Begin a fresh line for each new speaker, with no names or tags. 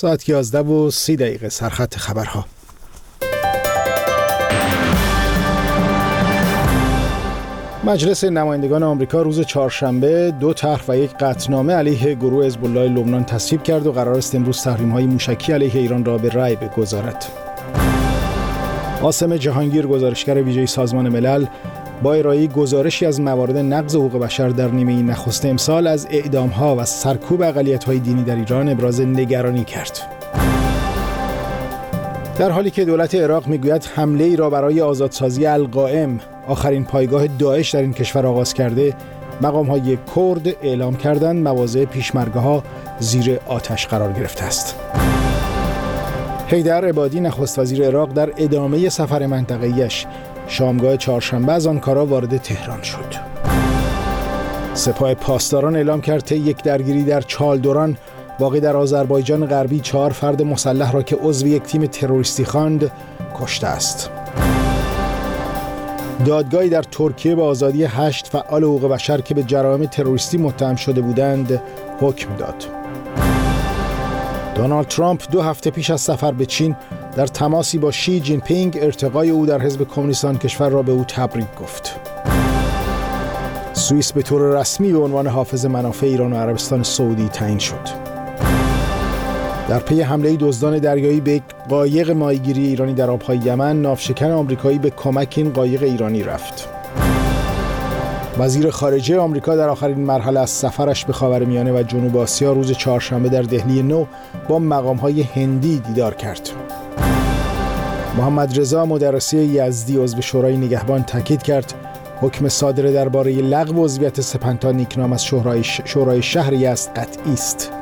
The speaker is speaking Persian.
ساعت 11:30 سرخط خبرها. مجلس نمایندگان آمریکا روز چهارشنبه 2 طرح و 1 قطعنامه علیه گروه حزب الله لبنان تصویب کرد و قرار است امروز تحریم‌های موشکی علیه ایران را به رأی بگذارد. عاصم جهانگیر، گزارشگر ویژه سازمان ملل، با ارائه گزارشی از موارد نقض حقوق بشر در نیمه نخست امسال از اعدام‌ها و سرکوب اقلیت‌های دینی در ایران ابراز نگرانی کرد. در حالی که دولت عراق میگوید حمله ای را برای آزادسازی القائم، آخرین پایگاه داعش در این کشور آغاز کرده، مقام‌های کرد اعلام کردند مواضع پیشمرگه‌ها زیر آتش قرار گرفته است. حیدر عبادی، نخست وزیر عراق، در ادامه سفر منطقه‌ایش شامگاه چهارشنبه از آنکارا وارد تهران شد. سپاه پاسداران اعلام کرد طی یک درگیری در چالدوران واقع در آذربایجان غربی 4 فرد مسلح را که عضو یک تیم تروریستی خواند کشته است. دادگاهی در ترکیه به آزادی 8 فعال حقوق بشر که به جرایم تروریستی متهم شده بودند حکم داد. دونالد ترامپ 2 هفته پیش از سفر به چین در تماسی با شی جین پینگ ارتقای او در حزب کمونیست آن کشور را به او تبریک گفت. سوئیس به طور رسمی به عنوان حافظ منافع ایران و عربستان سعودی تعیین شد. در پی حمله دزدان دریایی به یک قایق ماهیگیری ایرانی در آبهای یمن، ناوشکن آمریکایی به کمک این قایق ایرانی رفت. وزیر خارجه آمریکا در آخرین مرحله از سفرش به خاورمیانه و جنوب آسیا روز چهارشنبه در دهلی نو با مقام‌های هندی دیدار کرد. محمد رضا مدرسی یزدی، عضو شورای نگهبان، تاکید کرد حکم صادر درباره لغو عضویت سپنتا نیکنام از شورای شهر یزد قطعی است.